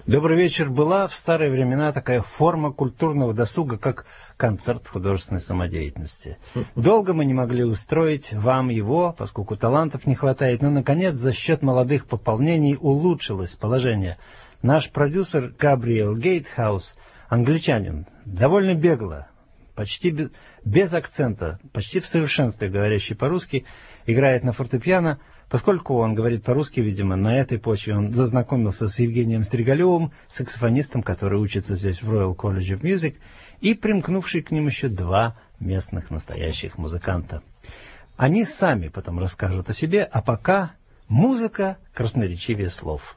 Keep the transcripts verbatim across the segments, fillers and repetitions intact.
Добрый вечер. Была в старые времена такая форма культурного досуга, как концерт художественной самодеятельности. Долго мы не могли устроить вам его, поскольку талантов не хватает, но, наконец, за счет молодых пополнений улучшилось положение. Наш продюсер Габриэл Гейтхаус, англичанин, довольно бегло, почти без, без акцента, почти в совершенстве говорящий по-русски, играет на фортепиано. Поскольку он говорит по-русски, видимо, на этой почве он зазнакомился с Евгением Стригалевым, саксофонистом, который учится здесь в Royal College of Music, и примкнувший к ним еще два местных настоящих музыканта. Они сами потом расскажут о себе, а пока музыка красноречивее слов.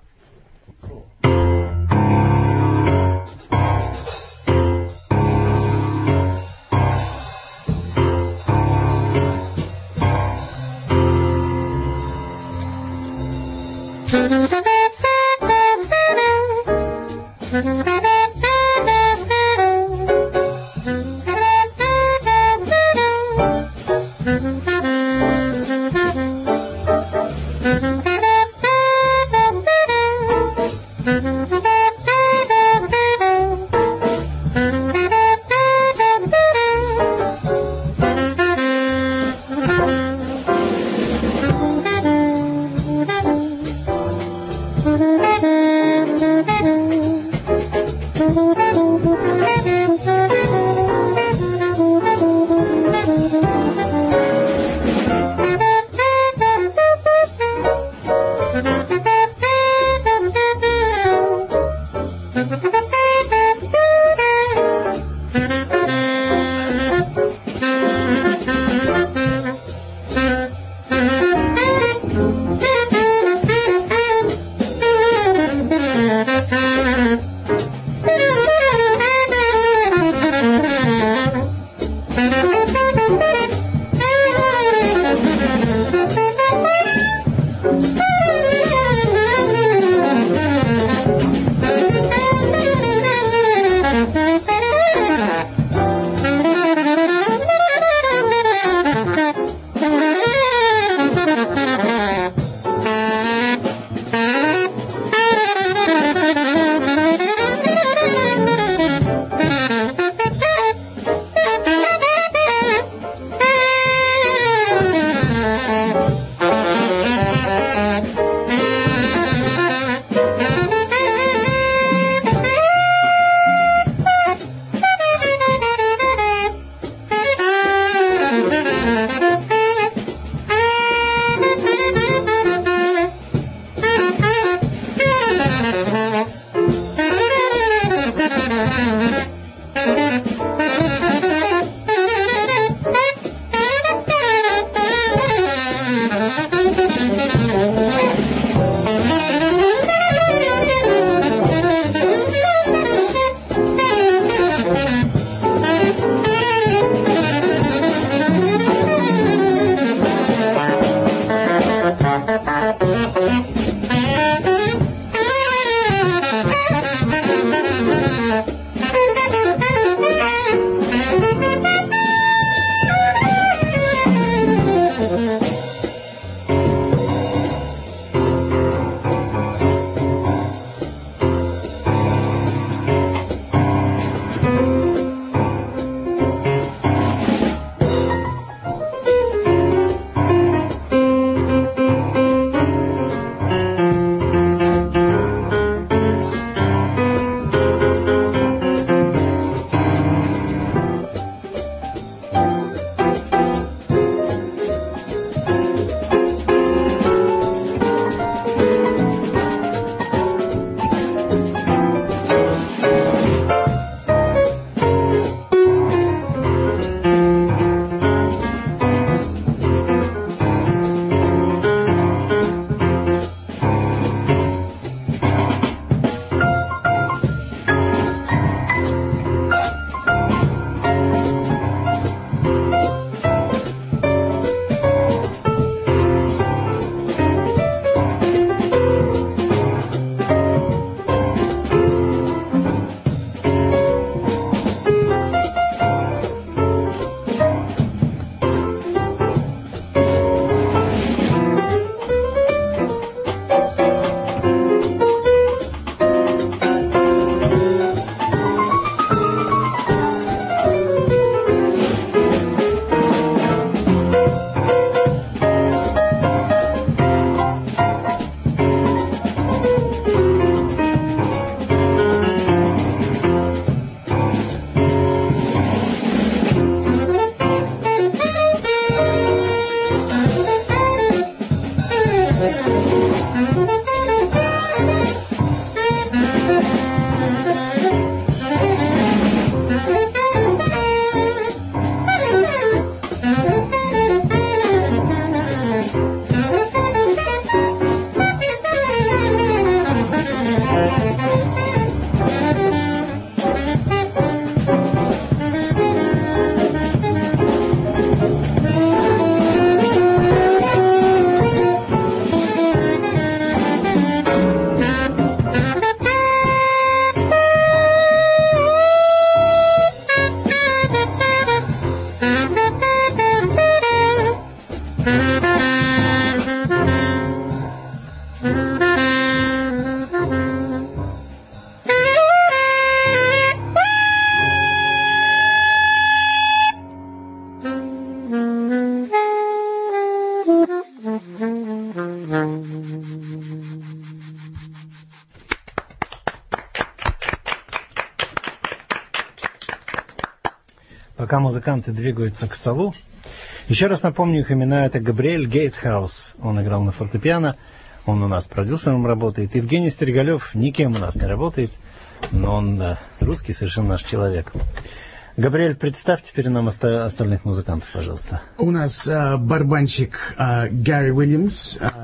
Пока музыканты двигаются к столу, еще раз напомню их имена. Это Габриэль Гейтхаус, он играл на фортепиано, он у нас продюсером работает. Евгений Стригалев никем у нас не работает, но он да, русский совершенно наш человек. Габриэль, представь теперь нам оста- остальных музыкантов, пожалуйста. У нас а, барабанщик а, Гарри Уильямс. А,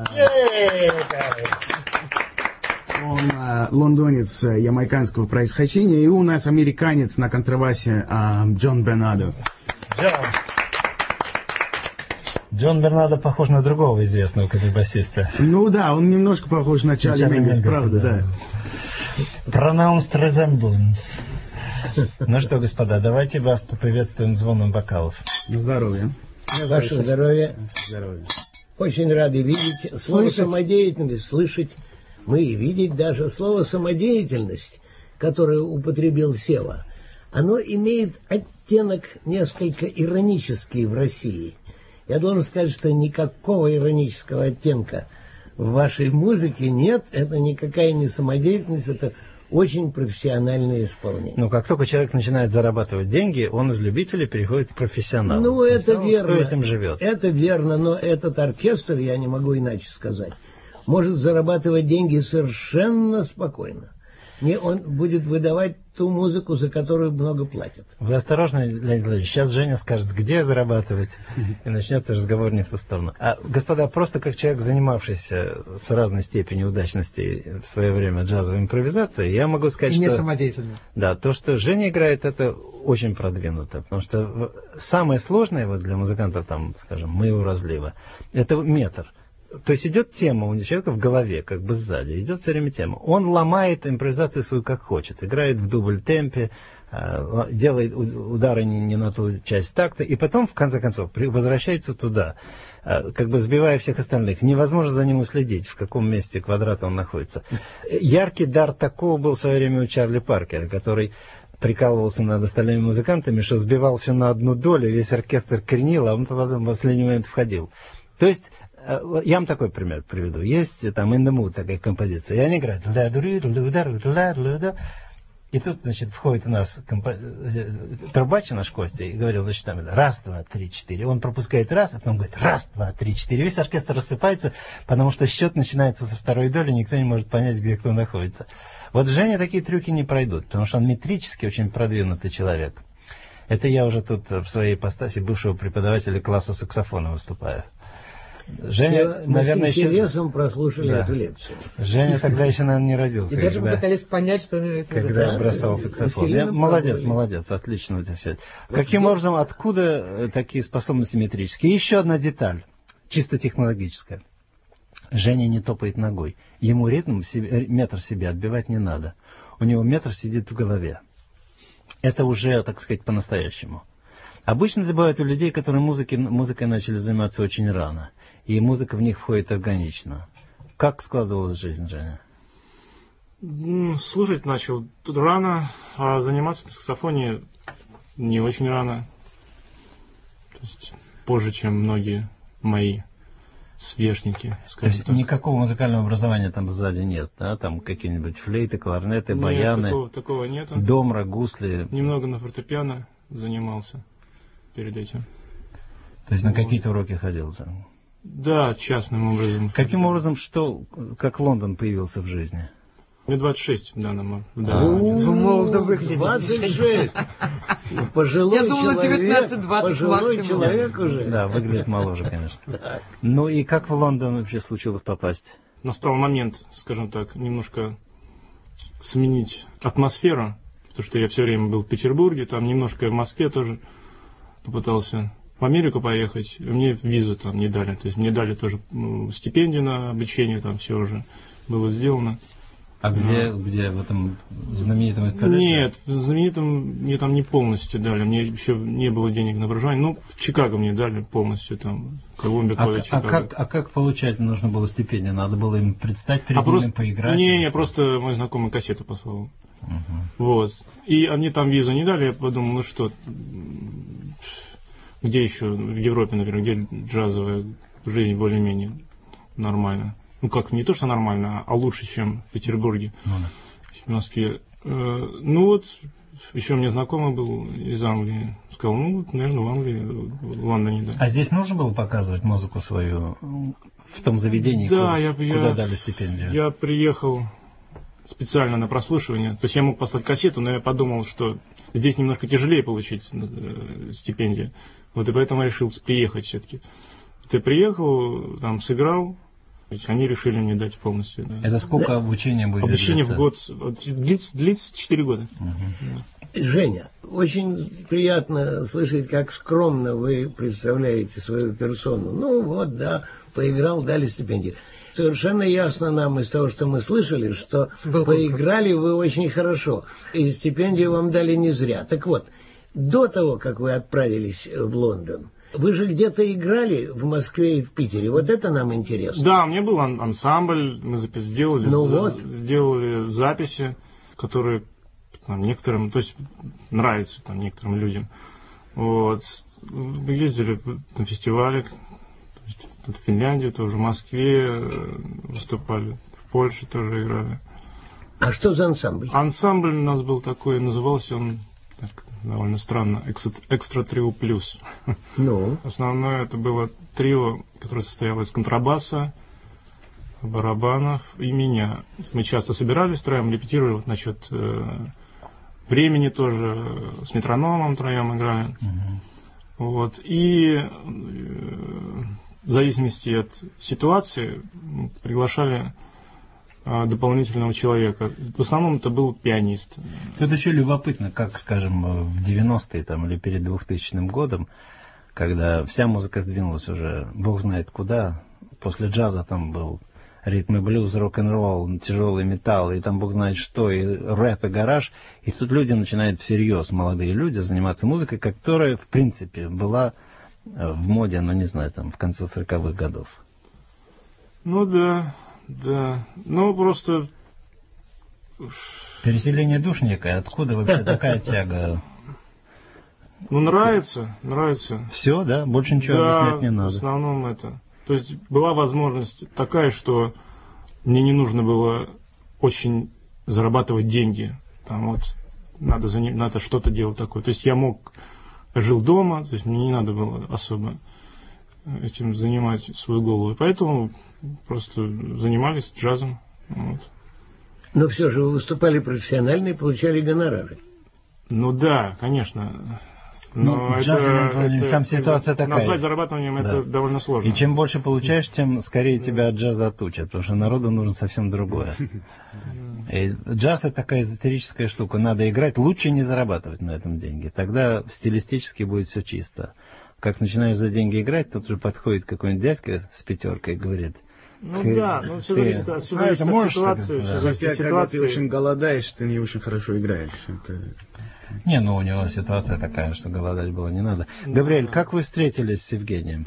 он а, лондонец а, ямайканского происхождения. И у нас американец на контрабасе а, Джон Бернадо. Джон. Джон Бернадо похож на другого известного контрабасиста. Ну да, он немножко похож на Чарли Мингус, правда, да. Pronounced resemblance. Ну что, господа, давайте вас поприветствуем звоном бокалов. На здоровье. Ваше здоровье. Здоровье. Очень рады видеть. Слово Слышать. самодеятельность, слышать мы и видеть даже. Слово самодеятельность, которое употребил Сева, оно имеет оттенок несколько иронический в России. Я должен сказать, что никакого иронического оттенка в вашей музыке нет. Это никакая не самодеятельность, это очень профессиональное исполнение. Ну, как только человек начинает зарабатывать деньги, он из любителей переходит к профессионалу. Ну, это Кто верно. этим живет? Это верно, но этот оркестр, я не могу иначе сказать, может зарабатывать деньги совершенно спокойно. Не, он будет выдавать ту музыку, за которую много платят. Вы осторожны, Леонид Владимирович, сейчас Женя скажет, где зарабатывать, и начнется разговор не в ту сторону. А, господа, просто как человек, занимавшийся с разной степенью удачности в свое время джазовой импровизацией, я могу сказать, И что... не самодеятельно. Да, то, что Женя играет, это очень продвинуто, потому что самое сложное вот для музыкантов, там, скажем, моего разлива, это метр. То есть идет тема у человека в голове, как бы сзади, идет все время тема. Он ломает импровизацию свою как хочет, играет в дубль-темпе, делает удары не на ту часть такта, и потом, в конце концов, возвращается туда, как бы сбивая всех остальных. Невозможно за ним уследить, в каком месте квадрата он находится. Яркий дар такого был в свое время у Чарли Паркера, который прикалывался над остальными музыкантами, что сбивал все на одну долю, весь оркестр кренил, а он потом в последний момент входил. То есть, я вам такой пример приведу. Есть там In the Mood такая композиция, и они играют. И тут, значит, входит у нас компо... трубач наш Костя и говорил, значит, там раз, два, три, четыре. Он пропускает раз, а потом говорит раз, два, три, четыре. Весь оркестр рассыпается, потому что счет начинается со второй доли, никто не может понять, где кто находится. Вот Женя такие трюки не пройдут, потому что он метрически очень продвинутый человек. Это я уже тут в своей ипостаси бывшего преподавателя класса саксофона выступаю. Женя, Все, наверное, мы с интересом еще... прослушали Да. эту лекцию. Женя тогда еще, наверное, не родился. И даже когда... пытались понять, что он имеет в виду. Когда Да, я бросал да, саксофон. усиленно Я, молодец, пробовали. молодец, отлично у тебя все. Каким образом, откуда такие способности метрические? И еще одна деталь, чисто технологическая. Женя не топает ногой. Ему ритм, себе, метр себе отбивать не надо. У него метр сидит в голове. Это уже, так сказать, по-настоящему. Обычно это бывает у людей, которые музыки, музыкой начали заниматься очень рано. И музыка в них входит органично. Как складывалась жизнь, Женя? Слушать начал тут рано, а заниматься на саксофоне не очень рано. То есть позже, чем многие мои сверстники, То скажем есть так. никакого музыкального образования там сзади нет, да? Там какие-нибудь флейты, кларнеты, Нет, баяны, такого, такого нету. домра, гусли. Немного на фортепиано занимался перед этим. То есть на какие-то уроки ходил там? Да, частным образом. Каким образом, что, как Лондон появился в жизни? Мне двадцать шесть в данном да. Вы молодо выглядите. двадцать шесть. Пожилой Я думала, человек, девятнадцать-двадцать пожилой максимум. человек уже. Да, выглядит моложе, конечно. Ну и как в Лондон вообще случилось попасть? Настал момент, скажем так, немножко сменить атмосферу, потому что я все время был в Петербурге, там немножко в Москве тоже попытался в Америку поехать, мне визу там не дали, то есть мне дали тоже ну, стипендию на обучение, там все уже было сделано. А где, где в этом знаменитом колледже? Нет, в знаменитом мне там не полностью дали, мне еще не было денег на образование, ну в Чикаго мне дали полностью, там, Колумбия, а, колледж а, Чикаго. как, а как получать нужно было стипендию? Надо было им предстать перед а ними, просто, поиграть? Не, не, просто мой знакомый кассету послал. Угу. Вот. И они там визу не дали, я подумал, ну что, где еще, в Европе, например, где джазовая жизнь более-менее нормально. Ну как, не то, что нормально, а лучше, чем в Петербурге, Ну, да. в Москве. Ну вот, еще у меня знакомый был из Англии, сказал, ну, вот, наверное, в Англии, в Лондоне, да. А здесь нужно было показывать музыку свою в том заведении, Да, куда, я, куда я, дали стипендию? Я приехал специально на прослушивание. То есть я мог послать кассету, но я подумал, что здесь немножко тяжелее получить э, стипендию. Вот и поэтому я решил приехать все-таки. Ты приехал, там сыграл, они решили мне дать полностью. Да. Это сколько да. обучения будет? Обучение длиться? в год длится, длится четыре года. Угу. Да. Женя, очень приятно слышать, как скромно вы представляете свою персону. Ну вот, да, поиграл, дали стипендию. Совершенно ясно нам из того, что мы слышали, что Был поиграли вы очень хорошо, и стипендию вам дали не зря. Так вот, до того, как вы отправились в Лондон, вы же где-то играли в Москве и в Питере. Вот это нам интересно. Да, у меня был ан- ансамбль, мы запись сделали, ну за- вот. сделали записи, которые там, некоторым, то есть нравятся там, некоторым людям. Вот. Мы ездили на фестивали, то есть, в Финляндию тоже, в Москве выступали, в Польше тоже играли. А что за ансамбль? Ансамбль у нас был такой, назывался он так, довольно странно, Экстра Трио Плюс. Ну? Основное это было трио, которое состояло из контрабаса, барабанов и меня. Мы часто собирались втроем, репетировали вот насчет э, времени тоже, с метрономом втроем играли. Угу. Вот. И э, в зависимости от ситуации приглашали э, дополнительного человека. В основном это был пианист. Тут еще любопытно, как, скажем, в девяностые там, или перед двухтысячным годом, когда вся музыка сдвинулась уже, бог знает куда, после джаза там был ритм и блюз, рок-н-ролл, тяжелый металл, и там бог знает что, и рэп, и гараж. И тут люди начинают всерьез, молодые люди, заниматься музыкой, которая, в принципе, была в моде, ну, не знаю, там, в конце сороковых годов. Ну да, да. Ну, просто... Переселение душ некое, откуда вообще такая тяга? Ну, нравится, нравится. Все, да? Больше ничего да, объяснять не надо. в основном это. То есть была возможность такая, что мне не нужно было очень зарабатывать деньги. Там вот надо, за ним, надо что-то делать такое. То есть я мог, жил дома, то есть мне не надо было особо этим занимать свою голову. И поэтому просто занимались джазом. Вот. Но все же вы выступали профессионально и получали гонорары. Ну да, конечно. Но ну, это, джазовом, это, там ситуация это, такая. Назвать зарабатыванием да. это довольно сложно. И чем больше получаешь, тем скорее тебя от джаза отучат, потому что народу нужно совсем другое. И джаз это такая эзотерическая штука. Надо играть, лучше не зарабатывать на этом деньги. Тогда стилистически будет все чисто. Как начинаешь за деньги играть, тут же подходит какой-нибудь дядька с пятеркой и говорит: ну ты, да, ну все ты, зависит, все а, зависит от можешь, ситуации. да. Хотя, когда ты очень голодаешь, ты не очень хорошо играешь. Это... Не, ну у него ситуация такая, что голодать было не надо. Да. Габриэль, как вы встретились с Евгением?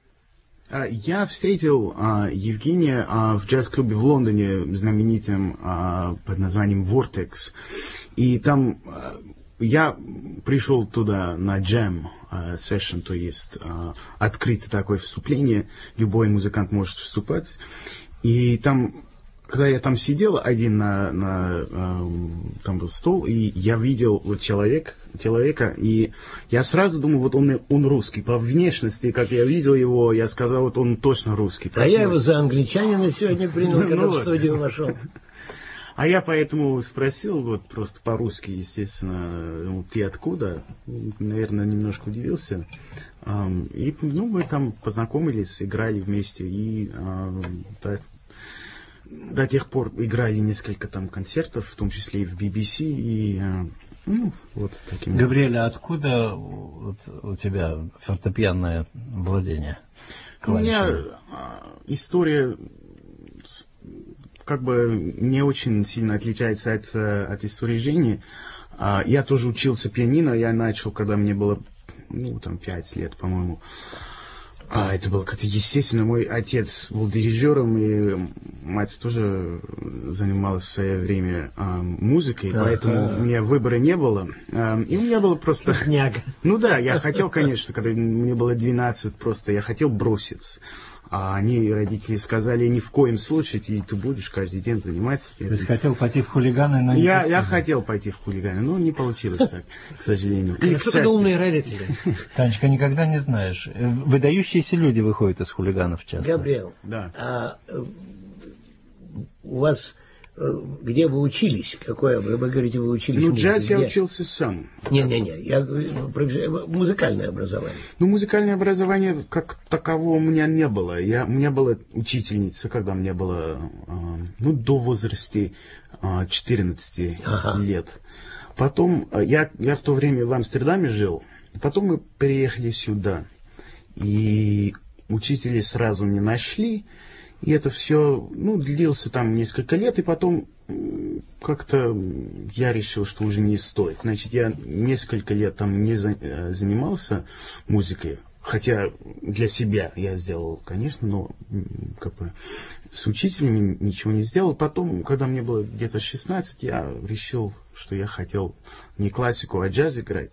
Я встретил а, Евгения а, в джаз-клубе в Лондоне, знаменитым а, под названием Vortex. И там а, я пришел туда на джем сессион, то есть а, открытое такое вступление, любой музыкант может вступать. И там когда я там сидел один на, на э, там был стол, и я видел вот человек, человека, и я сразу думаю, вот он, он русский. По внешности, как я видел его, я сказал, вот он точно русский. А я его за англичанина сегодня принял, когда Ну в вот. студию вошел. А я поэтому спросил, вот просто по-русски, естественно, ну, ты откуда? Наверное, немножко удивился. Ам, И, ну, мы там познакомились, играли вместе, и ам, до, до тех пор играли несколько там концертов, в том числе и в би би си, и, а, ну, вот таким. Габриэль, а откуда вот у тебя фортепианное владение? У меня клавишами? а, история с- как бы не очень сильно отличается от, э, от истории Жени. А, Я тоже учился пианино, я начал, когда мне было, ну, там, пять лет, по-моему. А это было как-то естественно. Мой отец был дирижером, и мать тоже занималась в свое время а, музыкой, Ага. поэтому у меня выбора не было. А, И у меня было просто... Техняга. Ну да, я хотел, конечно, когда мне было двенадцать, просто я хотел бросить. А они, родители, сказали, ни в коем случае, ты, ты будешь каждый день заниматься. То есть хотел пойти в хулиганы, но не Я, постигли. я хотел пойти в хулиганы, но не получилось так, к сожалению. И, к Хорошо, когда счастью. умные родители. Танечка, никогда не знаешь. Э, Выдающиеся люди выходят из хулиганов часто. Габриэл, Да. а э, у вас, э, где вы учились? Какое, вы, вы говорите, вы учились? Ну, в джаз музыке? я Где? учился сам. Не-не-не, я говорю про музыкальное образование. Ну, музыкальное образование как такового у меня не было. Я, у меня была учительница, когда мне было, а, ну, до возраста а, четырнадцати Ага. лет. Потом, а, я, я в то время в Амстердаме жил, потом мы переехали сюда. И учителей сразу не нашли. И это все, ну, длился там несколько лет, и потом м, как-то я решил, что уже не стоит. Значит, я несколько лет там не за- э, занимался музыкой, хотя для себя я сделал, конечно, но м, как бы с учителями ничего не сделал. Потом, когда мне было где-то шестнадцать, я решил, что я хотел не классику, а джаз играть.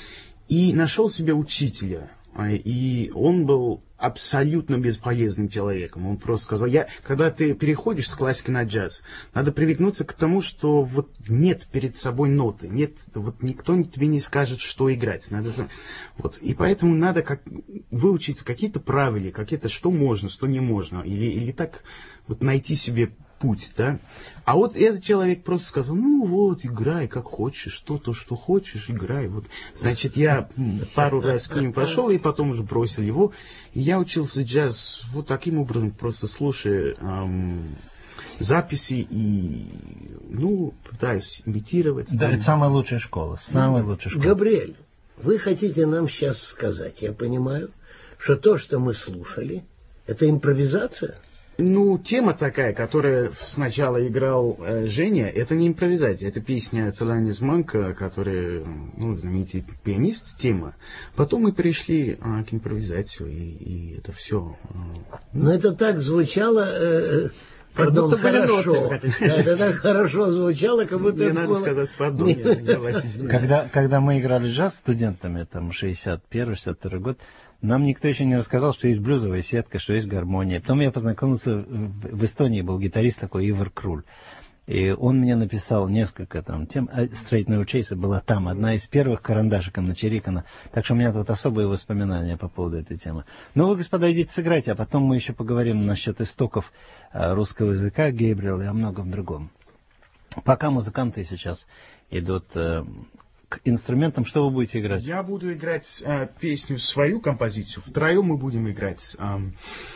И нашел себе учителя. А, И он был абсолютно бесполезным человеком. Он просто сказал, я, когда ты переходишь с классики на джаз, надо привыкнуться к тому, что вот нет перед собой ноты, нет, вот никто тебе не скажет, что играть. Надо, за- вот. И поэтому надо как, выучить какие-то правила, какие-то, что можно, что не можно. Или, или так вот найти себе путь, да. А вот этот человек просто сказал, ну вот, играй как хочешь, что-то, что хочешь, играй. Вот. Значит, я м, пару раз к ним пошел, и потом уже бросил его. И я учился джаз вот таким образом, просто слушая ам, записи и, ну, пытаясь имитировать. Да, там. это самая лучшая школа. Самая лучшая школа. Габриэль, вы хотите нам сейчас сказать, я понимаю, что то, что мы слушали, это импровизация? Ну, тема такая, которая сначала играл э, Женя, это не импровизация, это песня Thelonious Monk, который, ну, знаменитый пианист, тема. Потом мы перешли а, к импровизации, и, и это все. Но это так звучало, э, пардон, будто были хорошо. ноты. Да, это так хорошо звучало, как будто Мне это надо было... сказать, пардон, я, я вас извиняю. Когда, когда мы играли джаз студентами, там, шестьдесят первый шестьдесят второй год, нам никто еще не рассказал, что есть блюзовая сетка, что есть гармония. Потом я познакомился, в в Эстонии был гитарист такой Ивар Круль. И он мне написал несколько там тем. а Straight No Chaser была там, одна из первых карандашиком начерикана. Так что у меня тут особые воспоминания по поводу этой темы. Ну вы, господа, идите сыграйте, а потом мы еще поговорим насчет истоков а, русского языка Гейбриэл и о многом другом. Пока музыканты сейчас идут э, к инструментам, что вы будете играть? Я буду играть э, песню, свою композицию. Втроем мы будем играть эм,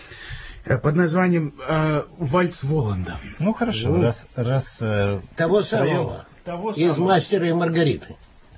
э, под названием э, «Вальс Воланда». Ну хорошо, раз, раз э, Того втроем. самого, Того из «Мастера и Маргариты».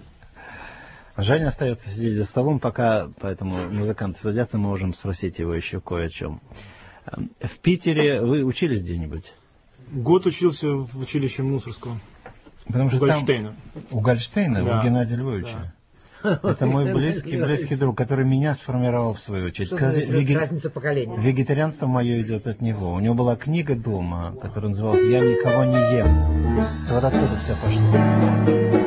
Женя остается сидеть за столом, пока поэтому музыканты садятся, мы можем спросить его еще кое о чем. В Питере вы учились где-нибудь? Год учился в училище Мусорского. Потому У что там- Гольштейна. У Гольштейна, Да. у Геннадия Львовича. Это мой близкий, близкий друг, который меня сформировал в свою очередь. Что Кстати, значит веге- разница поколений? Вегетарианство мое идет от него. У него была книга дома, которая называлась «Я никого не ем». Вот оттуда все пошло.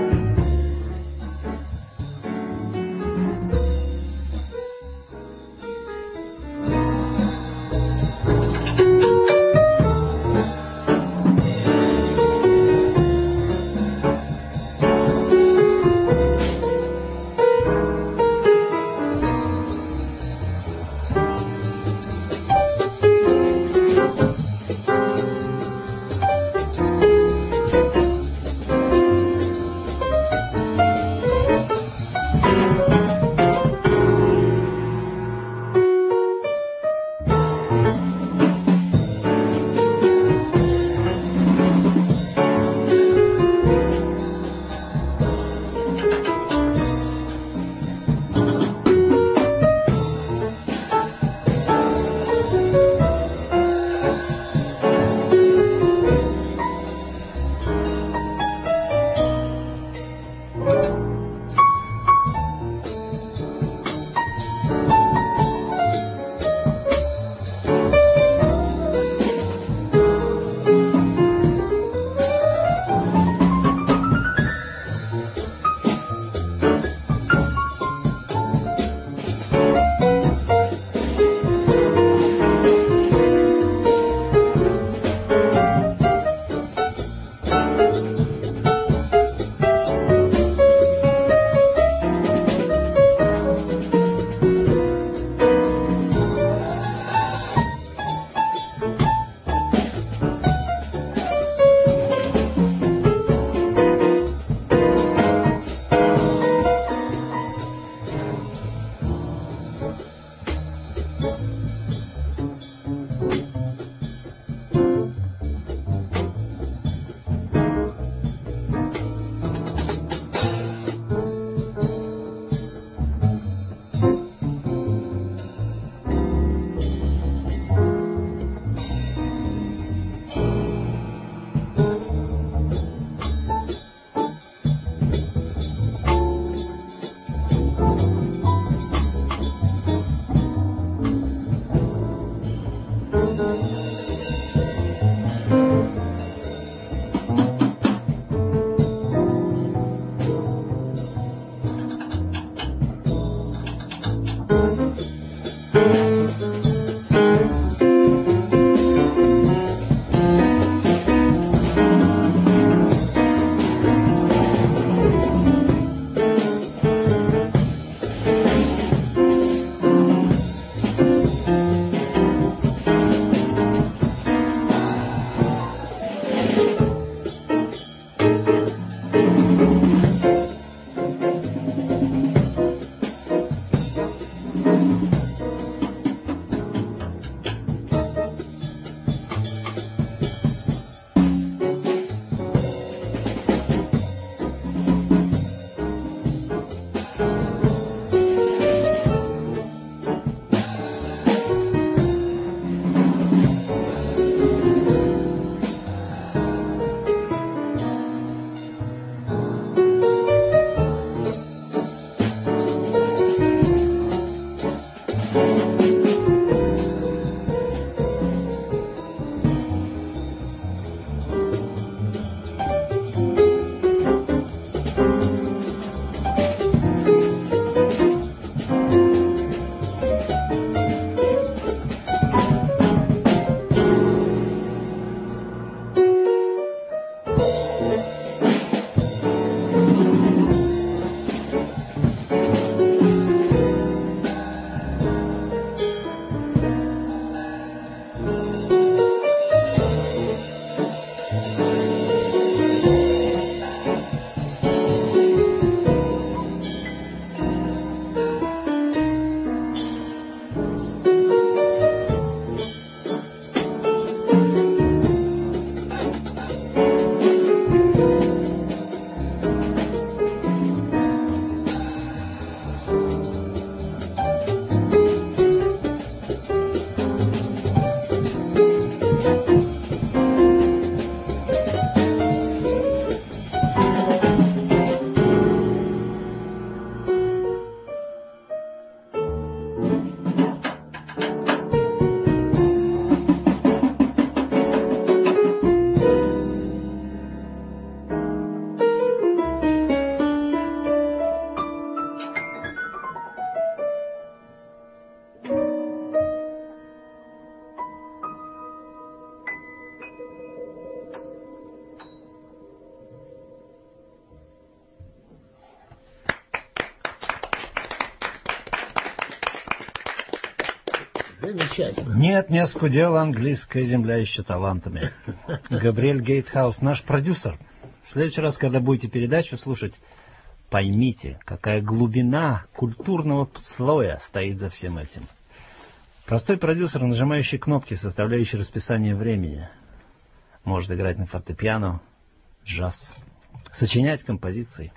Замечательно. Нет, не оскудела английская земля еще талантами. Габриэль Гейтхаус, наш продюсер. В следующий раз, когда будете передачу слушать, поймите, какая глубина культурного слоя стоит за всем этим. Простой продюсер, нажимающий кнопки, составляющий расписание времени, может играть на фортепиано, джаз, сочинять композиции.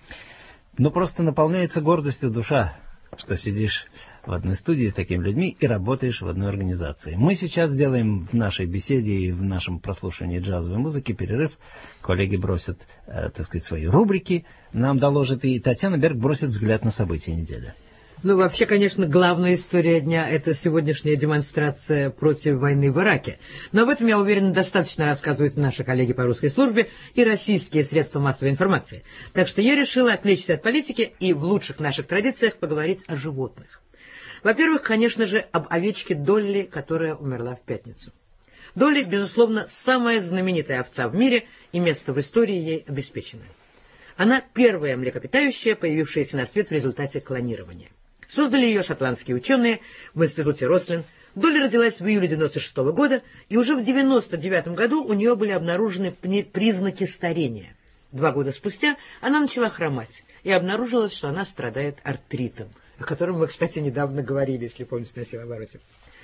Но просто наполняется гордостью душа, что сидишь в одной студии с такими людьми и работаешь в одной организации. Мы сейчас делаем в нашей беседе и в нашем прослушивании джазовой музыки перерыв. Коллеги бросят, э, так сказать, свои рубрики, нам доложат, и Татьяна Берг бросит взгляд на события недели. Ну, вообще, конечно, главная история дня – это сегодняшняя демонстрация против войны в Ираке. Но об этом, я уверена, достаточно рассказывают наши коллеги по русской службе и российские средства массовой информации. Так что я решила отвлечься от политики и в лучших наших традициях поговорить о животных. Во-первых, конечно же, об овечке Долли, которая умерла в пятницу. Долли, безусловно, самая знаменитая овца в мире, и место в истории ей обеспечено. Она первая млекопитающая, появившаяся на свет в результате клонирования. Создали ее шотландские ученые в институте Рослин. Долли родилась в июле девяносто шестого года, и уже в девяносто девятом году у нее были обнаружены признаки старения. Два года спустя она начала хромать, и обнаружилось, что она страдает артритом, о котором мы, кстати, недавно говорили, если помните, на силовороте.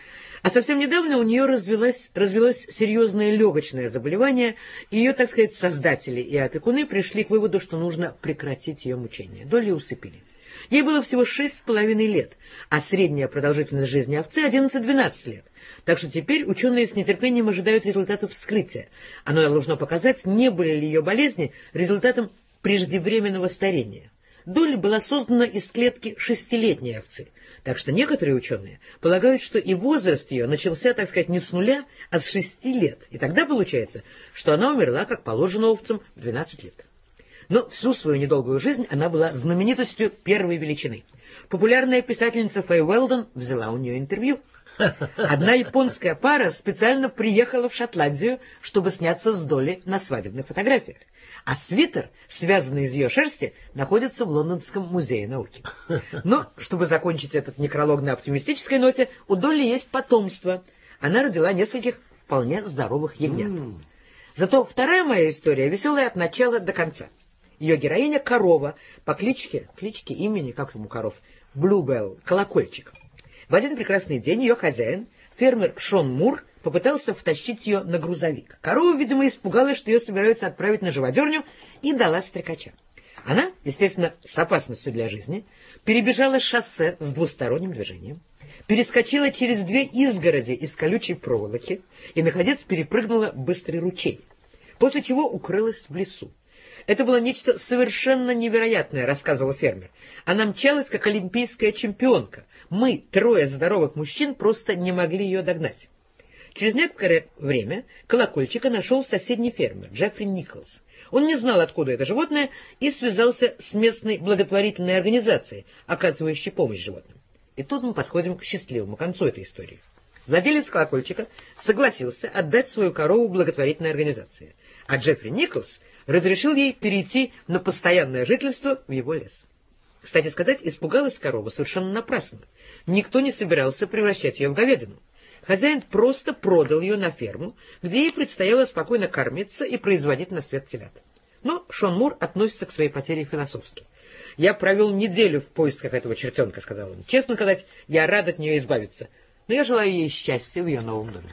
А совсем недавно у нее развилось, развилось серьезное легочное заболевание, и ее, так сказать, создатели и опекуны пришли к выводу, что нужно прекратить ее мучения. Долли усыпили. Ей было всего шесть с половиной лет, а средняя продолжительность жизни овцы одиннадцать-двенадцать лет. Так что теперь ученые с нетерпением ожидают результатов вскрытия. Оно должно показать, не были ли ее болезни результатом преждевременного старения. Долли была создана из клетки шестилетней овцы, так что некоторые ученые полагают, что и возраст ее начался, так сказать, не с нуля, а с шести лет. И тогда получается, что она умерла, как положено овцам, в двенадцать лет. Но всю свою недолгую жизнь она была знаменитостью первой величины. Популярная писательница Фэй Уэлдон взяла у нее интервью. Одна японская пара специально приехала в Шотландию, чтобы сняться с Долли на свадебных фотографиях. А свитер, связанный из ее шерсти, находится в Лондонском музее науки. Но, чтобы закончить этот некролог на оптимистической ноте, у Долли есть потомство. Она родила нескольких вполне здоровых ягнят. Зато вторая моя история веселая от начала до конца. Ее героиня — корова по кличке, кличке имени, как ему коров, Блюбелл, колокольчик. В один прекрасный день ее хозяин, фермер Шон Мур, попытался втащить ее на грузовик. Корова, видимо, испугалась, что ее собираются отправить на живодерню, и дала стрекача. Она, естественно, с опасностью для жизни, перебежала шоссе с двусторонним движением, перескочила через две изгороди из колючей проволоки и, наконец, перепрыгнула быстрый ручей, после чего укрылась в лесу. Это было нечто совершенно невероятное, рассказывала фермер. Она мчалась, как олимпийская чемпионка. Мы, трое здоровых мужчин, просто не могли ее догнать. Через некоторое время колокольчика нашел соседний фермер, Джеффри Николс. Он не знал, откуда это животное, и связался с местной благотворительной организацией, оказывающей помощь животным. И тут мы подходим к счастливому концу этой истории. Владелец колокольчика согласился отдать свою корову благотворительной организации, а Джеффри Николс разрешил ей перейти на постоянное жительство в его лес. Кстати сказать, испугалась корова совершенно напрасно. Никто не собирался превращать ее в говядину. Хозяин просто продал ее на ферму, где ей предстояло спокойно кормиться и производить на свет телят. Но Шон Мур относится к своей потере философски. «Я провел неделю в поисках этого чертенка», — сказал он. «Честно сказать, я рад от нее избавиться, но я желаю ей счастья в ее новом доме».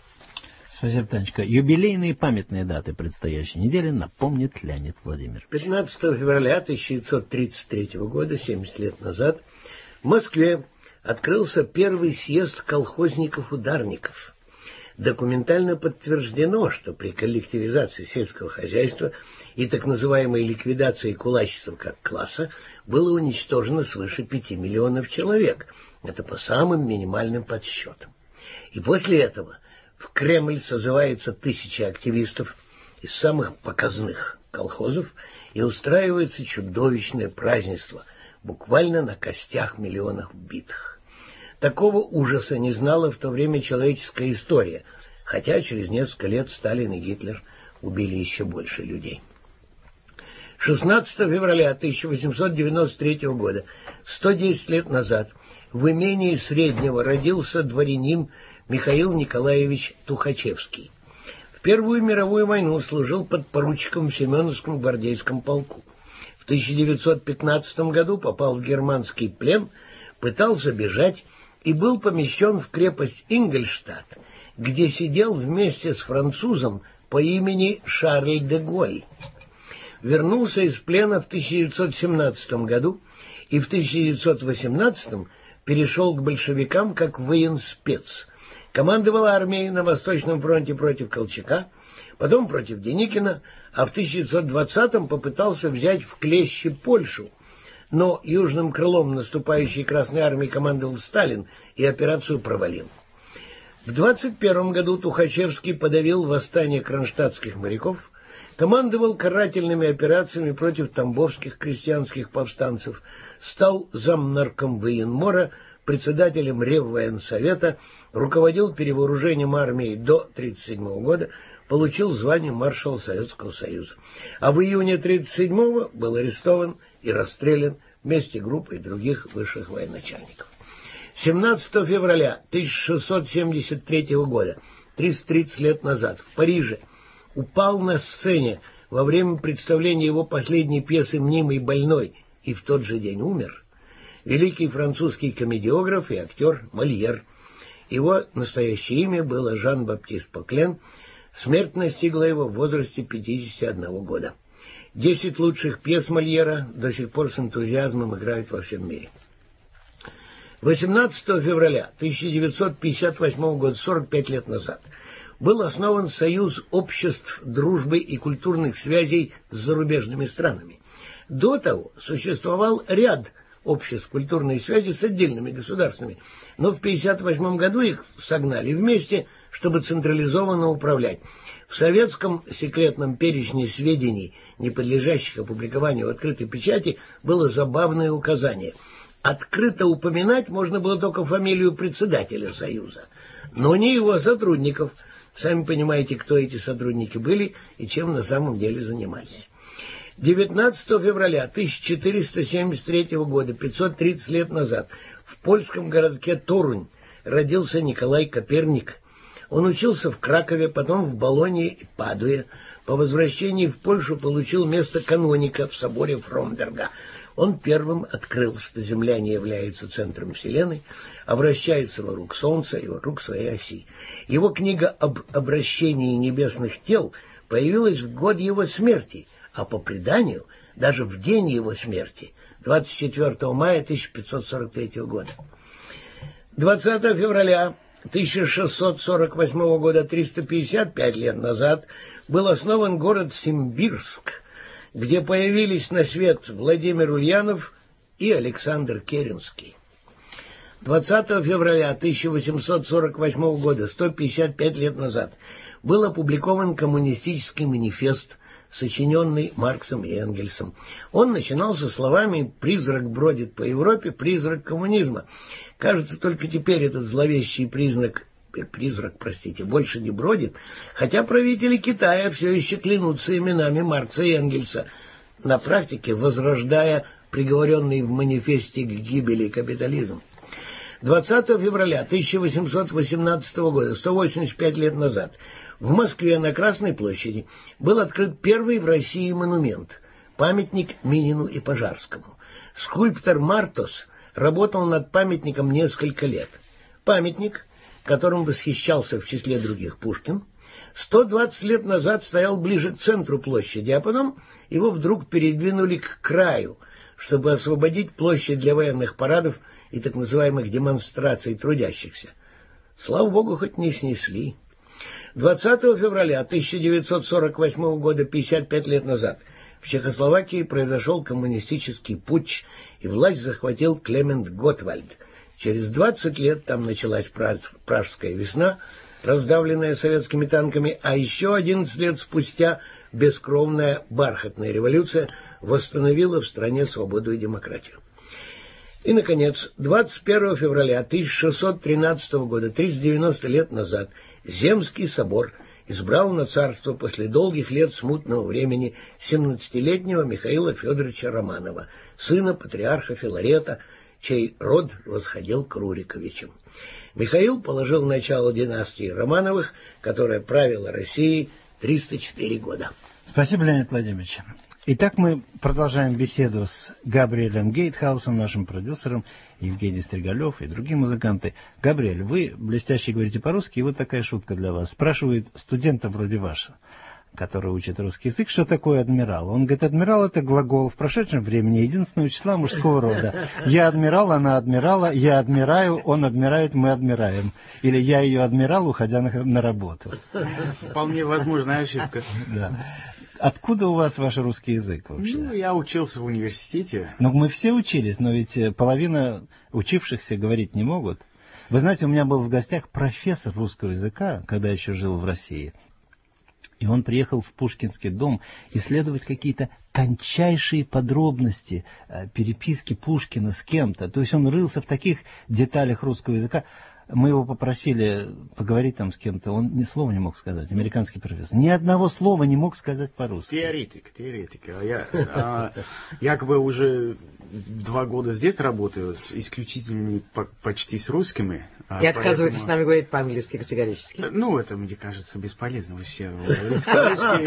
Спасибо, Танечка. Юбилейные памятные даты предстоящей недели напомнит Леонид Владимирович. пятнадцатого февраля тысяча девятьсот тридцать третьего года, семьдесят лет назад, в Москве открылся первый съезд колхозников-ударников. Документально подтверждено, что при коллективизации сельского хозяйства и так называемой ликвидации кулачества как класса было уничтожено свыше пяти миллионов человек. Это по самым минимальным подсчетам. И после этого в Кремль созывается тысячи активистов из самых показных колхозов и устраивается чудовищное празднество, буквально на костях миллионов убитых. Такого ужаса не знала в то время человеческая история, хотя через несколько лет Сталин и Гитлер убили еще больше людей. шестнадцатого февраля тысяча восемьсот девяносто третьего года, сто десять лет назад, в имении Среднего родился дворянин Михаил Николаевич Тухачевский. В Первую мировую войну служил подпоручиком в Семеновском гвардейском полку. В тысяча девятьсот пятнадцатом году попал в германский плен, пытался бежать и был помещен в крепость Ингольштадт, где сидел вместе с французом по имени Шарль де Голль. Вернулся из плена в тысяча девятьсот семнадцатом году и в тысяча девятьсот восемнадцатом перешел к большевикам как военспец. Командовал армией на Восточном фронте против Колчака, потом против Деникина, а в тысяча девятьсот двадцатом попытался взять в клещи Польшу. Но южным крылом наступающей Красной армии командовал Сталин и операцию провалил. В двадцать первом году Тухачевский подавил восстание кронштадтских моряков, командовал карательными операциями против тамбовских крестьянских повстанцев, стал замнарком военмора, председателем Реввоенсовета, руководил перевооружением армии до тысяча девятьсот тридцать седьмого года, получил звание маршала Советского Союза. А в июне тысяча девятьсот тридцать седьмого был арестован и расстрелян вместе с группой других высших военачальников. семнадцатого февраля тысяча шестьсот семьдесят третьего года, триста тридцать лет назад, в Париже, упал на сцене во время представления его последней пьесы «Мнимый больной» и в тот же день умер великий французский комедиограф и актер Мольер. Его настоящее имя было Жан-Баптист Поклен. Смерть настигла его в возрасте пятидесяти одного года. Десять лучших пьес Мольера до сих пор с энтузиазмом играют во всем мире. восемнадцатого февраля тысяча девятьсот пятьдесят восьмого года, сорок пять лет назад, был основан Союз обществ дружбы и культурных связей с зарубежными странами. До того существовал ряд обществ культурной связи с отдельными государствами, но в пятьдесят восьмом году их согнали вместе, чтобы централизованно управлять. В советском секретном перечне сведений, не подлежащих опубликованию в открытой печати, было забавное указание. Открыто упоминать можно было только фамилию председателя Союза, но не его сотрудников. Сами понимаете, кто эти сотрудники были и чем на самом деле занимались. девятнадцатого февраля тысяча четыреста семьдесят третьего года, пятьсот тридцать лет назад, в польском городке Торунь родился Николай Коперник. Он учился в Кракове, потом в Болонье и Падуе. По возвращении в Польшу получил место каноника в соборе Фромберга. Он первым открыл, что Земля не является центром Вселенной, а вращается вокруг Солнца и вокруг своей оси. Его книга об обращении небесных тел появилась в год его смерти, а по преданию даже в день его смерти, двадцать четвёртого мая тысяча пятьсот сорок третьего года. двадцатого февраля тысяча шестьсот сорок восьмого года, триста пятьдесят пять лет назад, был основан город Симбирск, где появились на свет Владимир Ульянов и Александр Керенский. двадцатого февраля тысяча восемьсот сорок восьмого года, сто пятьдесят пять лет назад, был опубликован коммунистический манифест, сочиненный Марксом и Энгельсом. Он начинался словами «Призрак бродит по Европе, призрак коммунизма». Кажется, только теперь этот зловещий признак, призрак, простите, больше не бродит, хотя правители Китая все еще клянутся именами Маркса и Энгельса, на практике возрождая приговоренный в манифесте к гибели капитализм. двадцатого февраля тысяча восемьсот восемнадцатого года, сто восемьдесят пять лет назад, в Москве на Красной площади был открыт первый в России монумент – памятник Минину и Пожарскому. Скульптор Мартос работал над памятником несколько лет. Памятник, которым восхищался в числе других Пушкин, сто двадцать лет назад стоял ближе к центру площади, а потом его вдруг передвинули к краю, чтобы освободить площадь для военных парадов и так называемых демонстраций трудящихся. Слава богу, хоть не снесли. двадцатого февраля тысяча девятьсот сорок восьмого года, пятьдесят пять лет назад, в Чехословакии произошел коммунистический путч, и власть захватил Клемент Готвальд. Через двадцать лет там началась Пражская весна, раздавленная советскими танками, а еще одиннадцать лет спустя бескровная бархатная революция восстановила в стране свободу и демократию. И, наконец, двадцать первого февраля тысяча шестьсот тринадцатого года, триста девяносто лет назад, Земский собор избрал на царство после долгих лет смутного времени семнадцатилетнего Михаила Федоровича Романова, сына патриарха Филарета, чей род восходил к Рюриковичам. Михаил положил начало династии Романовых, которая правила Россией триста четыре года. Спасибо, Леонид Владимирович. Итак, мы продолжаем беседу с Габриэлем Гейтхаусом, нашим продюсером, Евгений Стригалев и другие музыканты. Габриэль, вы блестяще говорите по-русски, и вот такая шутка для вас. Спрашивает студента вроде вашего, который учит русский язык, что такое адмирал. Он говорит, адмирал — это глагол в прошедшем времени единственного числа мужского рода. Я адмирал, она адмирала, я адмираю, он адмирает, мы адмираем. Или я ее адмирал, уходя на, на работу. Вполне возможная ошибка. Да. Откуда у вас ваш русский язык вообще? Ну, я учился в университете. Ну, мы все учились, но ведь половина учившихся говорить не могут. Вы знаете, у меня был в гостях профессор русского языка, когда я еще жил в России. И он приехал в Пушкинский дом исследовать какие-то тончайшие подробности переписки Пушкина с кем-то. То есть он рылся в таких деталях русского языка. Мы его попросили поговорить там с кем-то, он ни слова не мог сказать, американский профессор. Ни одного слова не мог сказать по-русски. Теоретик, теоретик. А я а, якобы уже два года здесь работаю с исключительными по, почти с русскими. И отказываетесь с нами говорить по-английски категорически? Ну, это, мне кажется, бесполезно. Вы все говорите по-русски.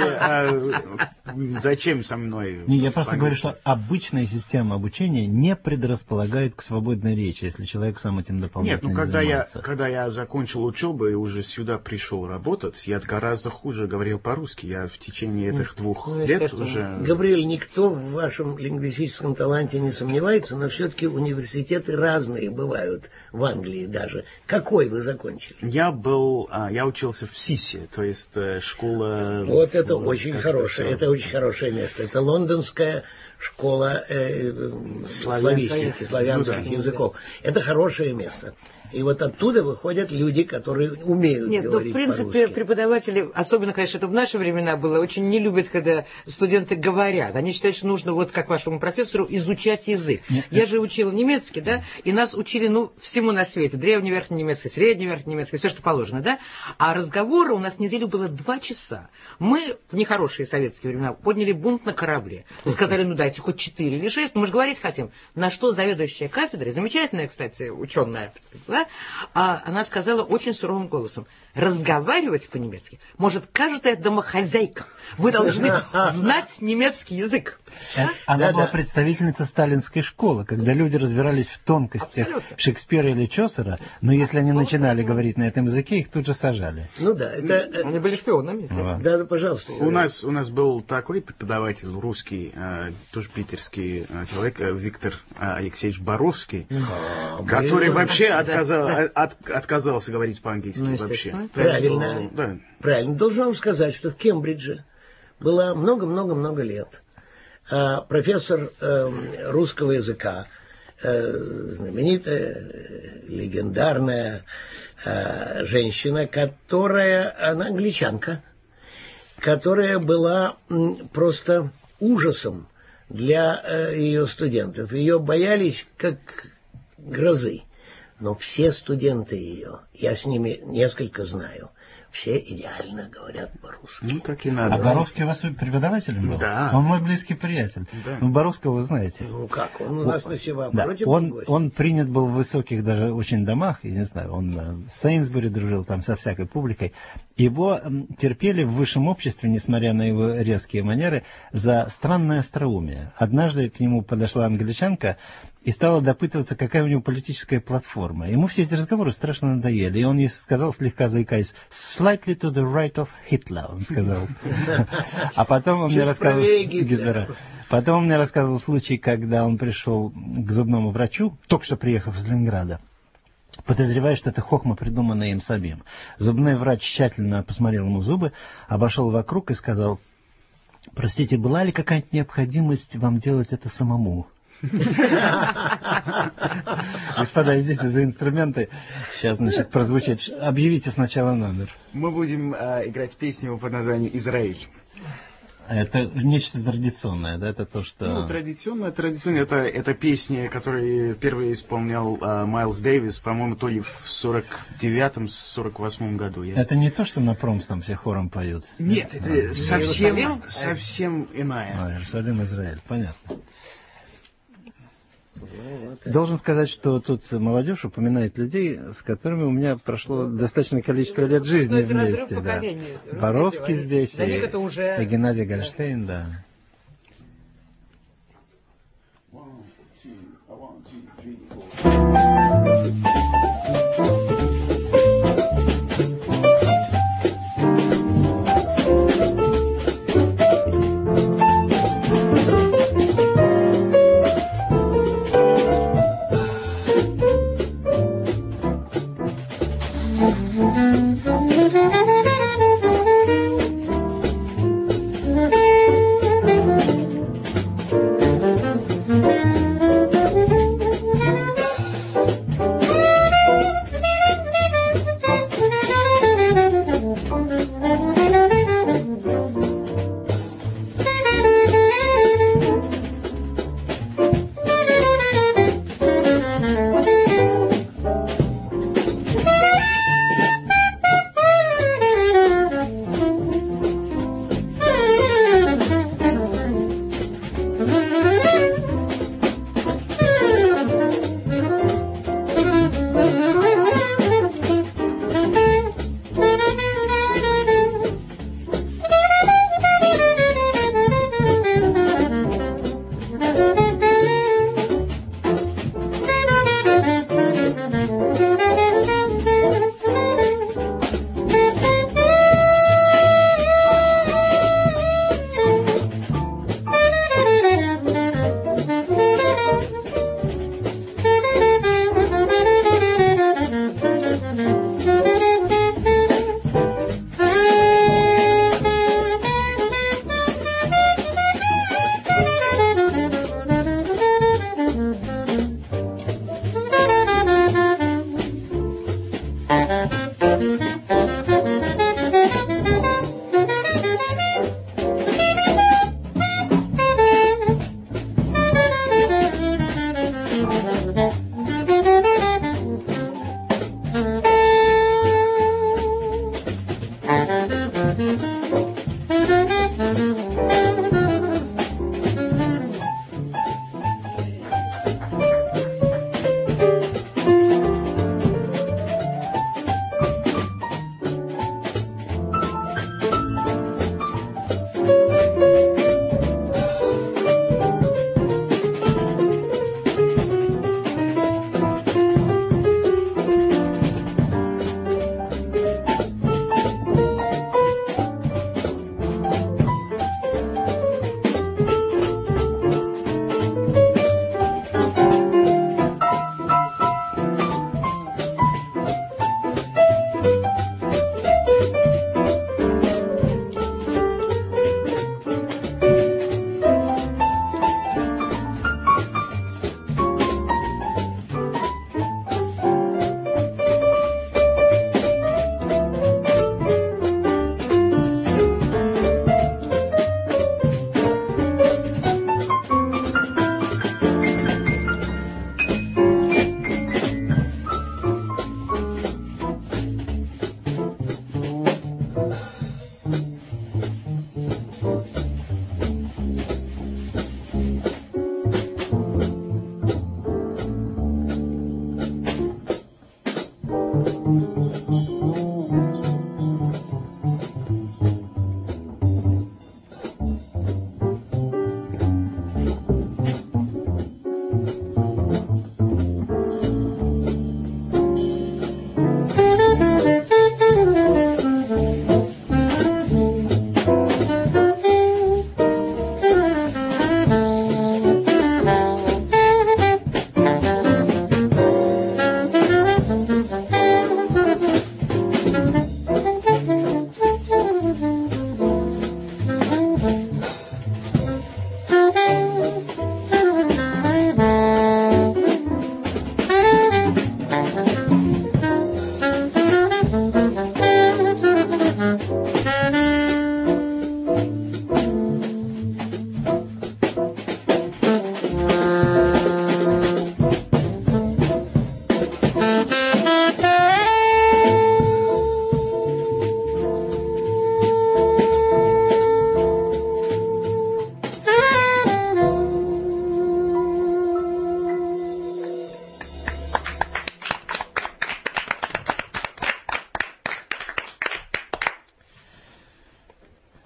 А зачем со мной? Не, я просто говорю, что обычная система обучения не предрасполагает к свободной речи, если человек сам этим дополнительно Нет, ну когда занимается. я, когда я закончил учебу и уже сюда пришел работать, я гораздо хуже говорил по-русски. Я в течение этих двух ну, лет уже... Габриэль, никто в вашем лингвистическом таланте не сомневается, но все-таки университеты разные бывают, в Англии даже. Какой вы закончили? Я был, я учился в СИСе, то есть школа... Вот это очень хорошее, это очень хорошее место. Это лондонская школа э, славянских, славянских ну, да. языков. Это хорошее место. И вот оттуда выходят люди, которые умеют Нет, говорить ну, в принципе, по-русски. Преподаватели, особенно, конечно, это в наши времена было, очень не любят, когда студенты говорят. Они считают, что нужно, вот как вашему профессору, изучать язык. Нет, Я нет. же учила немецкий, да, и нас учили, ну, всему на свете. Древний, верхний немецкий, средний, верхний немецкий, все, что положено, да. А разговора у нас в неделю было два часа. Мы в нехорошие советские времена подняли бунт на корабле. Сказали, ну, дайте хоть четыре или шесть, мы же говорить хотим. На что заведующая кафедрой, замечательная, кстати, ученая, да, а она сказала очень суровым голосом: разговаривать по-немецки может каждая домохозяйка. Вы должны знать немецкий язык. Она да, была да. представительница сталинской школы, когда люди разбирались в тонкостях Абсолютно. Шекспира или Чосера, но если они начинали говорить на этом языке, их тут же сажали. Ну да, это... Они были шпионами, естественно. Да, да, пожалуйста. У нас, у нас был такой преподаватель русский, э, тоже питерский э, человек, э, Виктор э, Алексеевич Боровский, а, который блин. вообще отказал, да, да. От, отказался говорить по-английски ну, вообще. Правильно. Да. Правильно. Должен вам сказать, что в Кембридже было много-много-много лет а профессор э, русского языка, э, знаменитая, легендарная э, женщина, которая, она англичанка, которая была м, просто ужасом для э, ее студентов. Ее боялись как грозы. Но все студенты ее, я с ними несколько знаю, все идеально говорят по-русски. Ну, так и надо. А Боровский у вас преподавателем был? Да. Он мой близкий приятель. Да. Ну, Боровского вы знаете. Ну, как? Он у нас на Севастополе. Да. Он, он принят был в высоких даже очень домах, я не знаю, он с Сейнсбери дружил там со всякой публикой. Его терпели в высшем обществе, несмотря на его резкие манеры, за странное остроумие. Однажды к нему подошла англичанка и стала допытываться, какая у него политическая платформа. Ему все эти разговоры страшно надоели. И он ей сказал, слегка заикаясь, slightly to the right of Hitler, он сказал. А потом он мне рассказывал... Гитлера. Потом он мне рассказывал случай, когда он пришел к зубному врачу, только что приехав из Ленинграда, подозревая, что это хохма, придуманная им самим. Зубной врач тщательно посмотрел ему в зубы, обошел вокруг и сказал: простите, была ли какая-нибудь необходимость вам делать это самому? Господа, идите за инструменты. Сейчас, значит, прозвучит. Объявите сначала номер. Мы будем э, играть песню под названием «Израиль». Это нечто традиционное, да? Это то, что... Ну, традиционное, традиционное. Это, это песни, которые первый исполнял а, Майлз Дэвис, по-моему, то ли в сорок девятом — сорок восьмом году. Я... Это не то, что на Промс там все хором поют? Нет, это а, совсем, Иерусалим? совсем иная. А, Иерусалим, Израиль, понятно. Должен сказать, что тут молодежь упоминает людей, с которыми у меня прошло достаточное количество лет жизни это разрыв вместе. Да. поколений. Боровский здесь, Для них и, это уже- и Геннадий Гольштейн, да.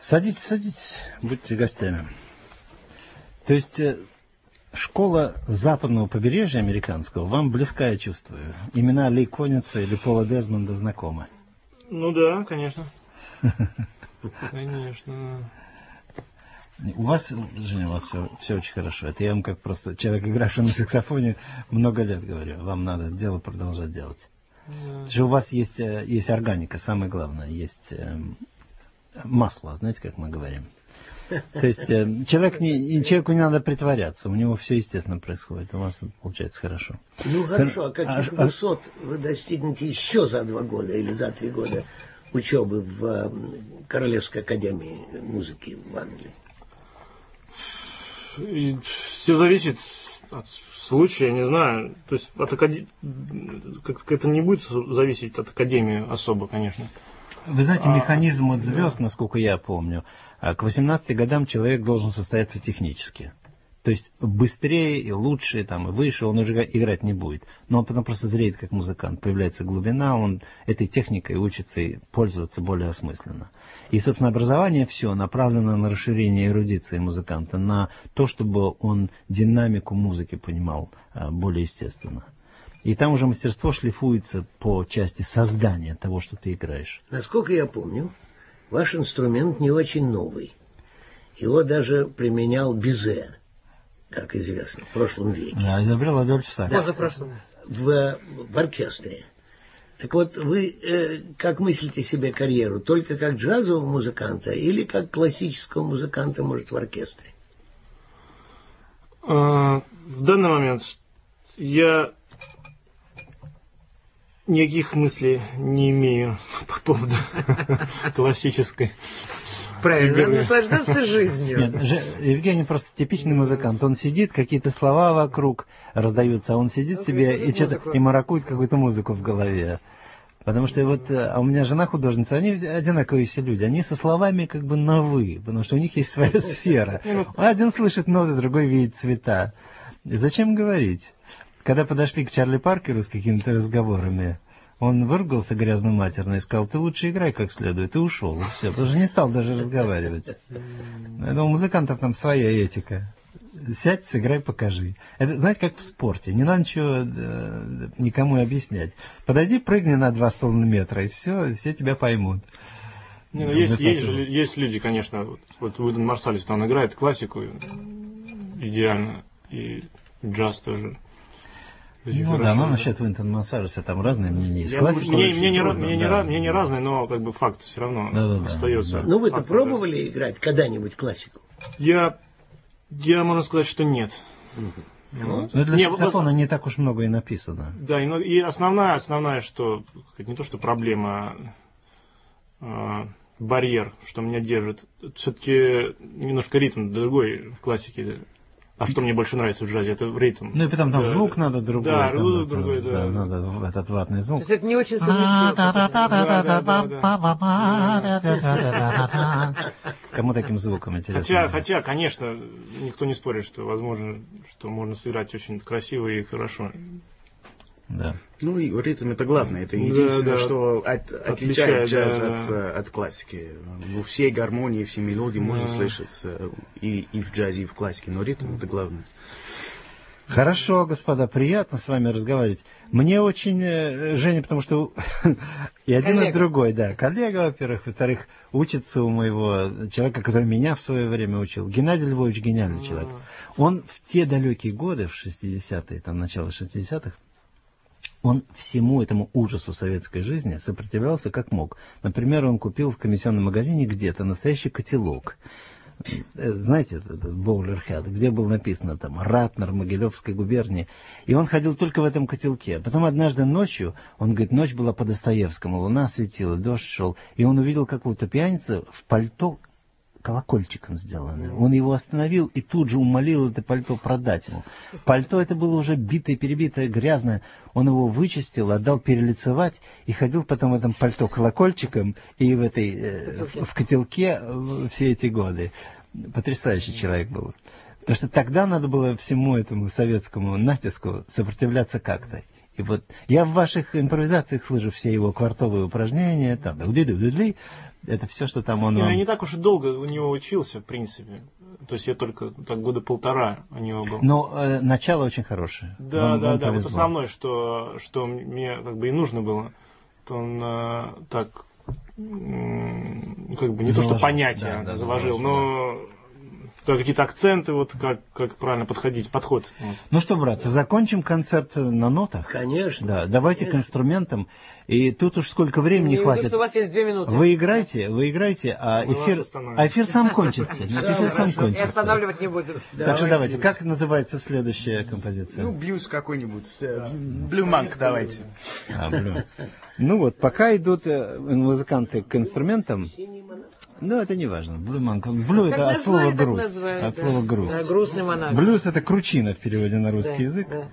Садитесь, садитесь, будьте гостями. То есть школа западного побережья американского вам близка, я чувствую. Имена Ли Конница или Пола Дезмонда знакомы. Ну да, конечно. Конечно. У вас, Женя, у вас все, все очень хорошо. Это я вам как просто человек, игравший на саксофоне, много лет говорю. Вам надо дело продолжать делать. Потому что у вас есть, есть органика, самое главное, есть масло, знаете, как мы говорим. То есть человек не, человеку не надо притворяться, у него все естественно происходит. У вас получается хорошо. Ну хорошо, а каких а, высот вы достигнете еще за два года или за три года учебы в Королевской академии музыки в Англии? И все зависит от случая, не знаю. То есть от академии, как это не будет зависеть от академии особо, конечно. Вы знаете, механизм от звезд, насколько я помню, к восемнадцати годам человек должен состояться технически. То есть быстрее и лучше, там, и выше он уже играть не будет. Но он потом просто зреет как музыкант. Появляется глубина, он этой техникой учится и пользоваться более осмысленно. И, собственно, образование все направлено на расширение эрудиции музыканта, на то, чтобы он динамику музыки понимал более естественно. И там уже мастерство шлифуется по части создания того, что ты играешь. Насколько я помню, ваш инструмент не очень новый. Его даже применял Бизе, как известно, в прошлом веке. Да, изобрел Адольф Сакс. Да, за прошлым. В, в оркестре. Так вот, вы э, как мыслите себе карьеру? Только как джазового музыканта или как классического музыканта, может, в оркестре? А, в данный момент я никаких мыслей не имею по поводу классической. Правильно, надо наслаждаться жизнью. Нет, Ж... Евгений просто типичный музыкант. Он сидит, какие-то слова вокруг раздаются, а он сидит ну, себе и, что-то, и маракует какую-то музыку в голове. Потому что вот, а у меня жена художница, они одинаковые все люди, они со словами как бы на «вы», потому что у них есть своя сфера. Один слышит ноты, другой видит цвета. И зачем говорить? Когда подошли к Чарли Паркеру с какими-то разговорами, он выругался грязно-матерно и сказал: ты лучше играй как следует, и ушел. И все, потому что не стал даже разговаривать. Я думаю, у музыкантов там своя этика. Сядь, сыграй, покажи. Это, знаете, как в спорте. Не надо ничего э, никому объяснять. Подойди, прыгни на два с половиной метра, и все, все тебя поймут. Не, ну, есть, есть, же, есть люди, конечно, вот Уидон Марсалис там играет классику идеально, и джаз тоже. Ну да, но насчет Уинтон Марсалиса там разные мнения есть. Классику мне, мне, не, трудно, мне, да. не, мне не разные, но как бы факт все равно да, да, остается. Да. Ну вы-то пробовали да. играть когда-нибудь классику? Я, я могу сказать, что нет. Вот. Но для не, саксофона вот, не так уж много и написано. Да, и, и основная, основная, что не то, что проблема, а барьер, что меня держит. Все-таки немножко ритм другой в классике. А что мне больше нравится в джазе, это ритм. Ну и потом там да, звук да, надо другой. Да, там, звук это, другой, да. да. Надо этот ватный звук. То есть это не очень совместимо. Кому таким звуком интересно? Хотя, хотя, конечно, никто не спорит, что возможно, что можно сыграть очень красиво и хорошо. Да. Ну и ритм это главное, это единственное, да, да. что от, отличает джаз да, от, да. от классики. Ну, все гармонии, все мелодии да. можно слышать и, и в джазе, и в классике, но ритм это главное. Хорошо, господа, приятно с вами разговаривать. Мне очень, Женя, потому что и один, коллега. И другой, да, коллега, во-первых, во-вторых, учится у моего человека, который меня в свое время учил, Геннадий Львович, гениальный человек. Он в те далекие годы, в шестидесятые, там, начало шестидесятых, он всему этому ужасу советской жизни сопротивлялся как мог. Например, он купил в комиссионном магазине где-то настоящий котелок. Знаете, Боулер-Хед, где было написано там Ратнер, Могилевской губернии. И он ходил только в этом котелке. Потом однажды ночью, он говорит, ночь была по Достоевскому, луна светила, дождь шел. И он увидел какого-то пьяницу в пальто, колокольчиком сделанное. Он его остановил и тут же умолил это пальто продать ему. Пальто это было уже битое, перебитое, грязное. Он его вычистил, отдал перелицевать и ходил потом в этом пальто колокольчиком и в этой э, в котелке все эти годы. Потрясающий человек был. Потому что тогда надо было всему этому советскому натиску сопротивляться как-то. И вот я в ваших импровизациях слышу все его квартовые упражнения, там, это все, что там он... Не, я не так уж и долго у него учился, в принципе. То есть я только так года полтора у него был. Но э, начало очень хорошее. Да, вам, да, вам да. повезло. Вот основное, что, что мне как бы и нужно было, то он э, так как бы не заложил. То, что понятие да, да, заложил, заложил, но да. какие-то акценты, вот как, как правильно подходить, подход. Вот. Ну что, братцы, закончим концерт на нотах? Конечно. Да, давайте Конечно. к инструментам. И тут уж сколько времени Я хватит. вижу, что у вас есть две минуты. Вы играете, вы играете, а Мы вас эфир, остановим. а эфир сам кончится. Нет, эфир сам И кончится. останавливать не будем. Так что давайте, как называется следующая композиция? Ну, блюз какой-нибудь. Blue Monk давайте. А, блю. Ну вот, пока идут э, музыканты к инструментам, ну это не важно. Блю, манк. Блю Как это от слова назвали, так грусть. назвали, От да. слова грусть. Да, грустный монах. Блюз это кручина в переводе на русский Да, язык. да.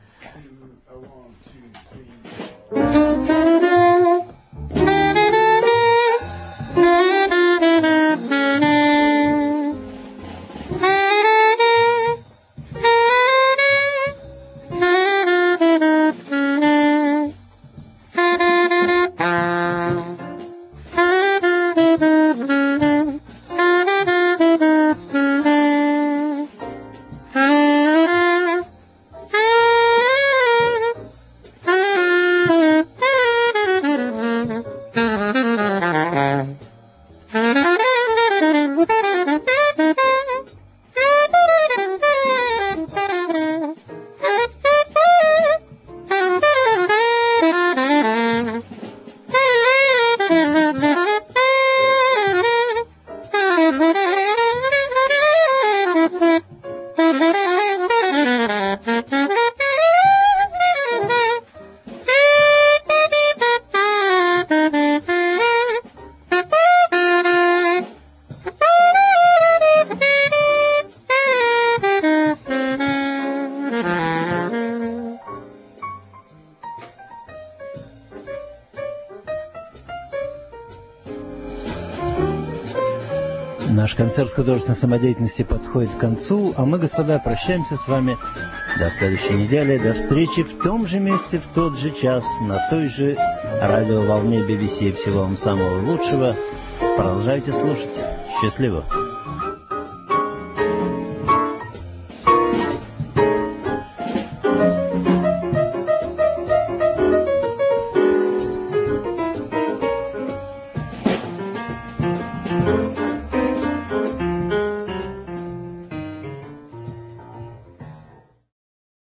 Наш концерт художественной самодеятельности подходит к концу, а мы, господа, прощаемся с вами до следующей недели. До встречи в том же месте, в тот же час, на той же радиоволне би би си. Всего вам самого лучшего. Продолжайте слушать. Счастливо.